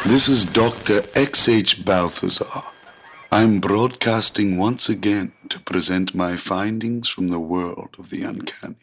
This is Dr. X.H. Balthazar. I'm broadcasting once again to present my findings from the world of the uncanny.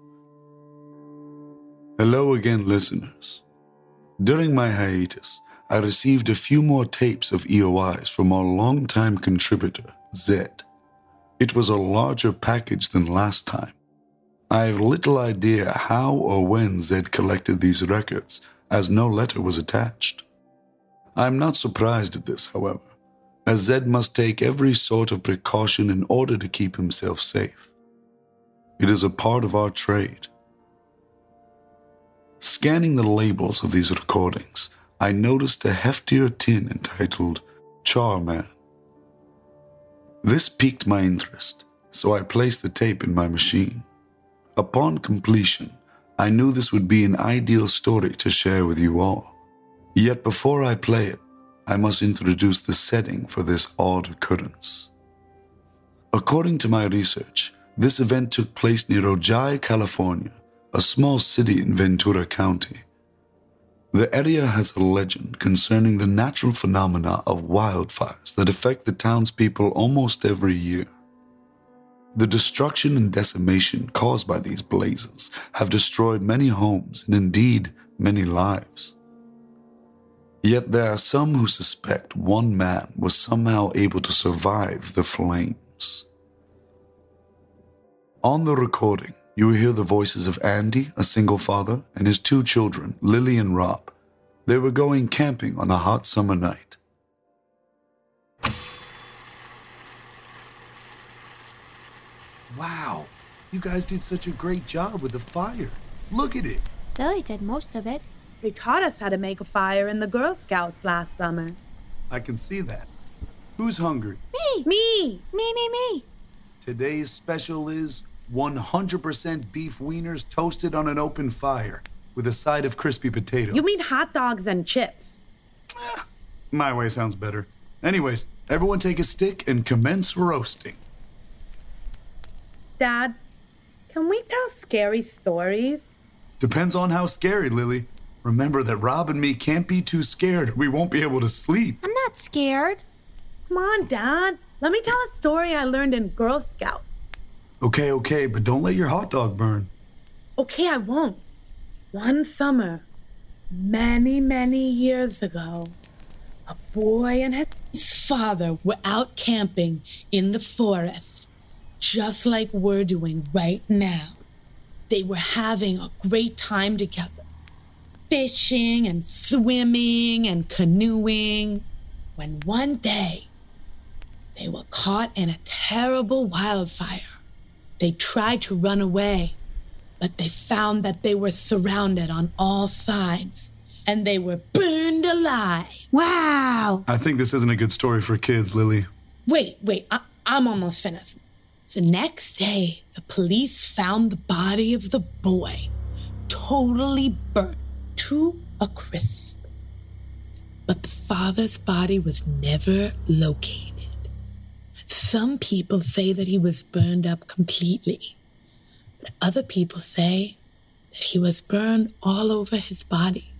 Hello again, listeners. During my hiatus, I received a few more tapes of EOIs from our longtime contributor, Zed. It was a larger package than last time. I have little idea how or when Zed collected these records, as no letter was attached. I am not surprised at this, however, as Zed must take every sort of precaution in order to keep himself safe. It is a part of our trade. Scanning the labels of these recordings, I noticed a heftier tin entitled Charman. This piqued my interest, so I placed the tape in my machine. Upon completion, I knew this would be an ideal story to share with you all. Yet before I play it, I must introduce the setting for this odd occurrence. According to my research, this event took place near Ojai, California, a small city in Ventura County. The area has a legend concerning the natural phenomena of wildfires that affect the townspeople almost every year. The destruction and decimation caused by these blazes have destroyed many homes and indeed many lives. Yet there are some who suspect one man was somehow able to survive the flames. On the recording, you will hear the voices of Andy, a single father, and his two children, Lily and Rob. They were going camping on a hot summer night. Wow, you guys did such a great job with the fire. Look at it. Lily did most of it. They taught us how to make a fire in the Girl Scouts last summer. I can see that. Who's hungry? Me! Me. Today's special is 100% beef wieners toasted on an open fire with a side of crispy potatoes. You mean hot dogs and chips? My way sounds better. Anyways, everyone take a stick and commence roasting. Dad, can we tell scary stories? Depends on how scary, Lily. Remember that Rob and me can't be too scared or we won't be able to sleep. I'm not scared. Come on, Dad. Let me tell a story I learned in Girl Scouts. Okay, but don't let your hot dog burn. Okay, I won't. One summer, many years ago, a boy and his father were out camping in the forest, just like we're doing right now. They were having a great time together, fishing and swimming and canoeing, when one day they were caught in a terrible wildfire. They tried to run away, but they found that they were surrounded on all sides, and they were burned alive. Wow. I think this isn't a good story for kids, Lily. Wait, I'm almost finished. The next day, the police found the body of the boy, totally burnt to a crisp. But the father's body was never located. Some people say that he was burned up completely, but other people say that he was burned all over his body.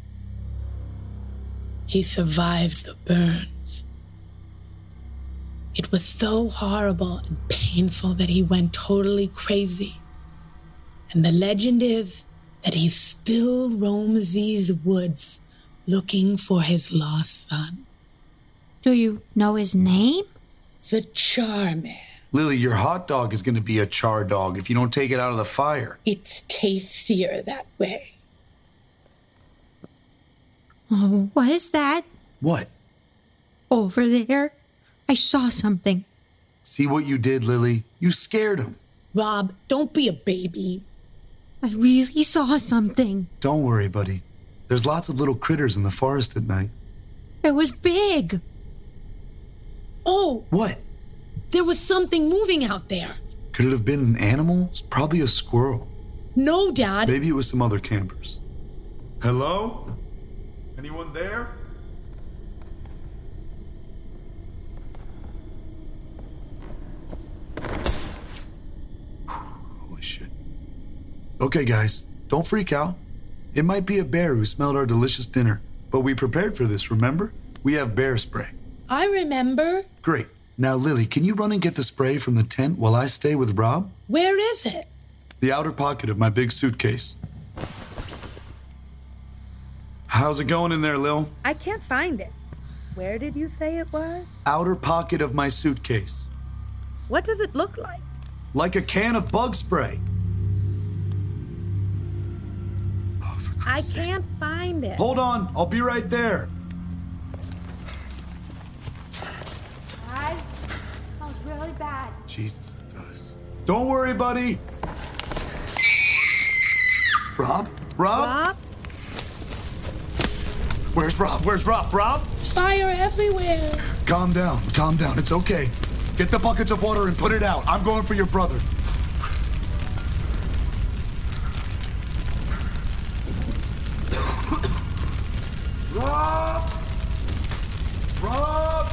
He survived the burns. It was so horrible and painful that he went totally crazy. And the legend is that he still roams these woods looking for his lost son. Do you know his name? The Charman. Lily, your hot dog is going to be a char dog if you don't take it out of the fire. It's tastier that way. Oh, what is that? What? Over there? I saw something. See what you did, Lily? You scared him. Rob, don't be a baby. I really saw something. Don't worry, buddy. There's lots of little critters in the forest at night. It was big. Oh, What? there was something moving out there. Could it have been an animal? It's probably a squirrel. No, Dad. Maybe it was some other campers. Hello? Anyone there? Holy shit. Okay, guys, don't freak out. It might be a bear who smelled our delicious dinner. But we prepared for this, remember? We have bear spray. I remember. Great. Now, Lily, can you run and get the spray from the tent while I stay with Rob? Where is it? The outer pocket of my big suitcase. How's it going in there, Lil? I can't find it. Where did you say it was? Outer pocket of my suitcase. What does it look like? Like a can of bug spray. Oh, for I Christ's sake. can't find it. Hold on, I'll be right there. Guys, smells really bad. Jesus, it does. Don't worry, buddy. Rob? Rob? Where's Rob? Where's Rob? Rob? Fire everywhere. Calm down. It's okay. Get the buckets of water and put it out. I'm going for your brother. Rob! Rob!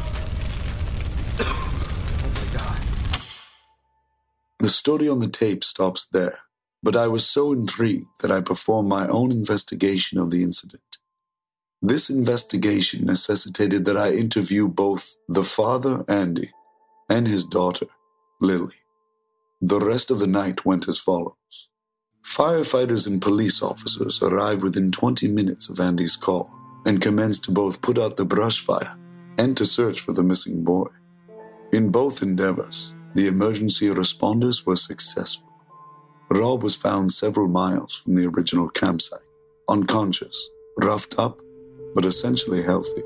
Oh my God. The story on the tape stops there, but I was so intrigued that I performed my own investigation of the incident. This investigation necessitated that I interview both the father, Andy, and his daughter, Lily. The rest of the night went as follows. Firefighters and police officers arrived within 20 minutes of Andy's call and commenced to both put out the brush fire and to search for the missing boy. In both endeavors, the emergency responders were successful. Rob was found several miles from the original campsite, unconscious, roughed up, but essentially healthy.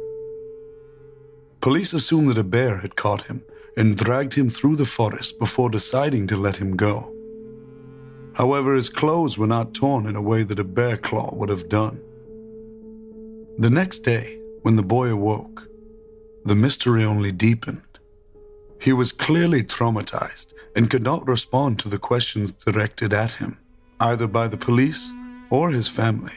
Police assumed that a bear had caught him and dragged him through the forest before deciding to let him go. However, his clothes were not torn in a way that a bear claw would have done. The next day, when the boy awoke, the mystery only deepened. He was clearly traumatized and could not respond to the questions directed at him, either by the police or his family.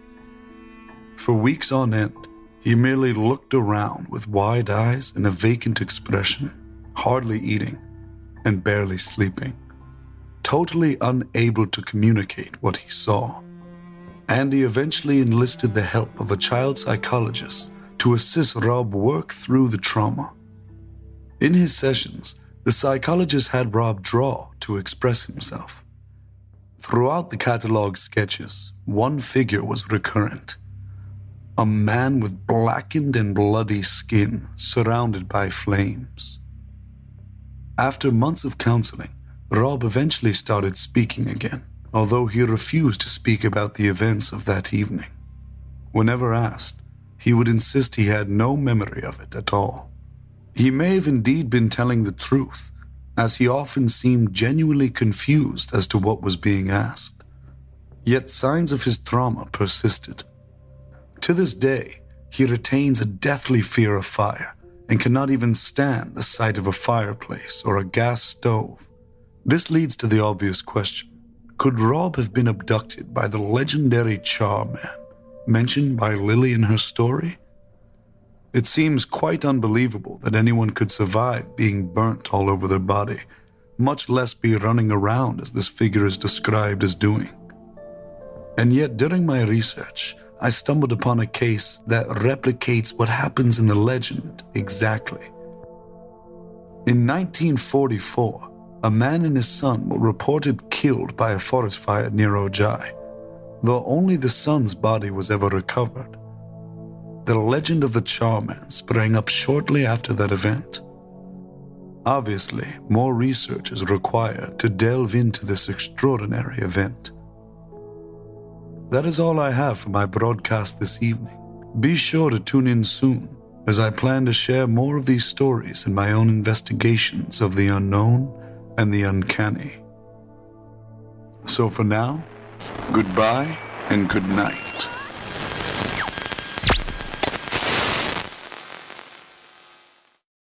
For weeks on end, he merely looked around with wide eyes and a vacant expression, hardly eating and barely sleeping, totally unable to communicate what he saw. Andy eventually enlisted the help of a child psychologist to assist Rob work through the trauma. In his sessions, the psychologist had Rob draw to express himself. Throughout the catalog sketches, one figure was recurrent. A man with blackened and bloody skin surrounded by flames. After months of counseling, Rob eventually started speaking again, although he refused to speak about the events of that evening. Whenever asked, he would insist he had no memory of it at all. He may have indeed been telling the truth, as he often seemed genuinely confused as to what was being asked. Yet signs of his trauma persisted. To this day, he retains a deathly fear of fire and cannot even stand the sight of a fireplace or a gas stove. This leads to the obvious question. Could Rob have been abducted by the legendary Charman mentioned by Lily in her story? It seems quite unbelievable that anyone could survive being burnt all over their body, much less be running around as this figure is described as doing. And yet, during my research, I stumbled upon a case that replicates what happens in the legend exactly. In 1944, a man and his son were reported killed by a forest fire near Ojai, though only the son's body was ever recovered. The legend of the Charman sprang up shortly after that event. Obviously, more research is required to delve into this extraordinary event. That is all I have for my broadcast this evening. Be sure to tune in soon, as I plan to share more of these stories in my own investigations of the unknown and the uncanny. So for now, goodbye and good night.